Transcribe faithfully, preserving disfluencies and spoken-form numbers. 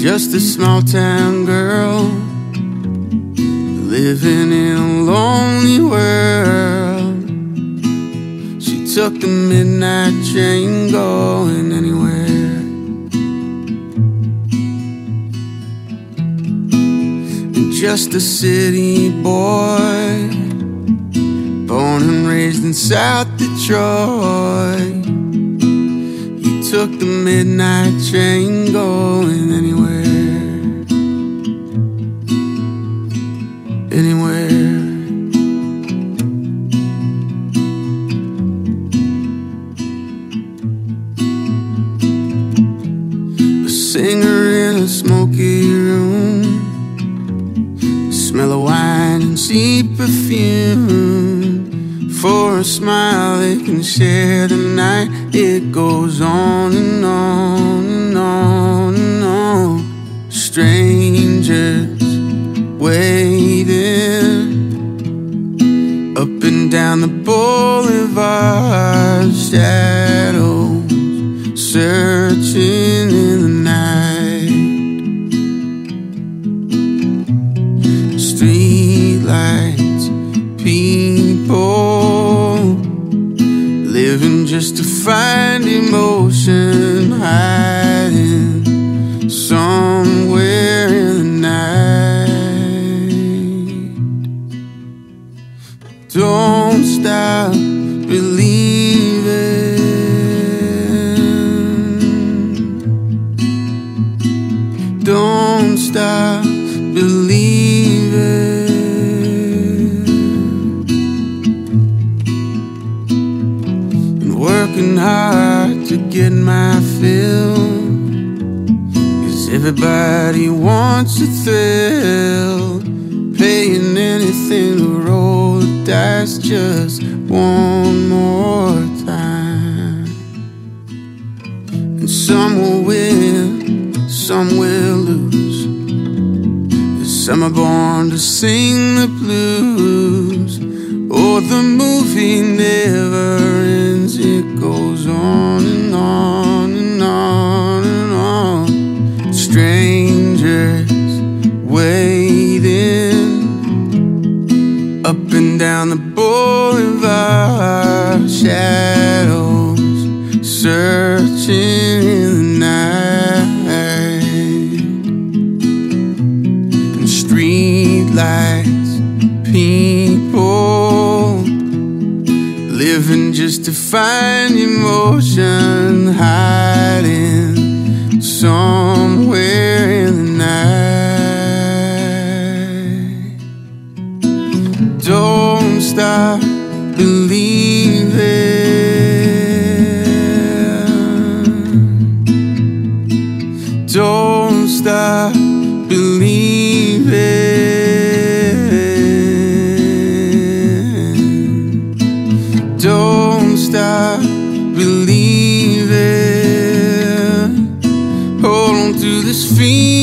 just a small town girl living in a lonely world. She took the midnight train going anywhere. And just a city boy, born and raised in South Detroit, he took the midnight train going anywhere. Anywhere. A singer in a smoky room, the smell of wine and cheap perfume. For a smile they can share the night. It goes on and on and on and on. Strangers waiting up and down the boulevard, shadows searching in the night. Street lights, people living just to find emotion, hiding somewhere in the night. Don't stop believing. Don't stop believing. And working hard to get my fill, 'cause everybody wants a thrill. Paying anything to roll the dice just one more time. And some will win, some will lose. Some are born to sing the blues. Oh, the movie never ends. It goes on and on and on and on. Strangers waiting up and down the boulevard, shadows searching in the night. And street lights, people living just to find emotion, hiding somewhere in the night. Don't stop believing. Don't stop believing. Don't stop believing. Hold on to this feeling.